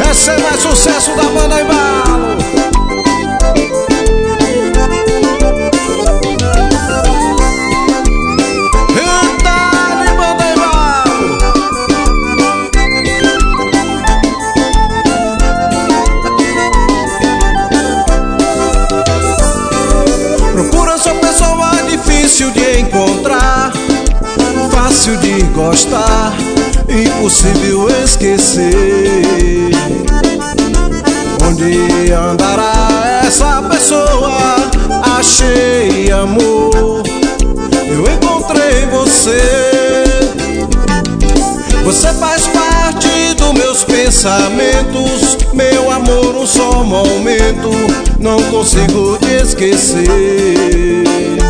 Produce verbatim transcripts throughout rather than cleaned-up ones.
Esse é mais sucesso da banda Embalo. Dale, banda Embalo. Procura sua pessoa difícil de encontrar, fácil de gostar, impossível esquecer. Onde andará essa pessoa? Achei amor, eu encontrei você. Você faz parte dos meus pensamentos, meu amor, um só momento, não consigo te esquecer.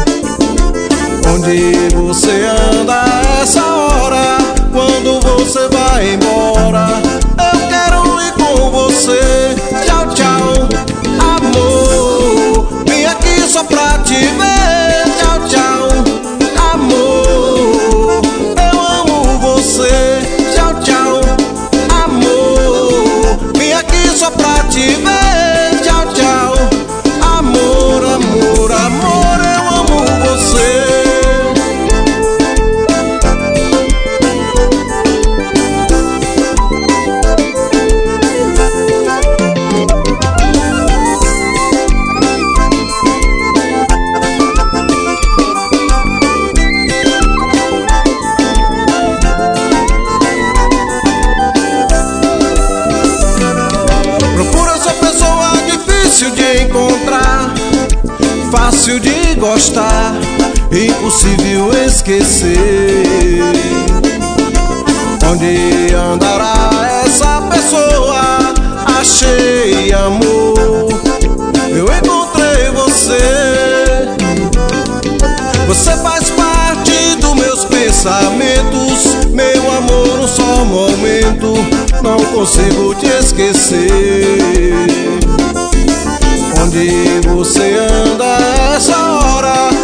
Onde você anda essa hora? Quando você vai embora, eu quero ir com você. Tchau, tchau, amor, vim aqui só pra te ver. Tchau, tchau, amor, eu amo você. Tchau, tchau, amor, vim aqui só pra te ver. Tchau, tchau, amor, amor, amor, eu amo você. Fácil de gostar, impossível esquecer. Onde andará essa pessoa? Achei amor, eu encontrei você. Você faz parte dos meus pensamentos, meu amor, um só momento, não consigo te esquecer. Onde você anda essa hora?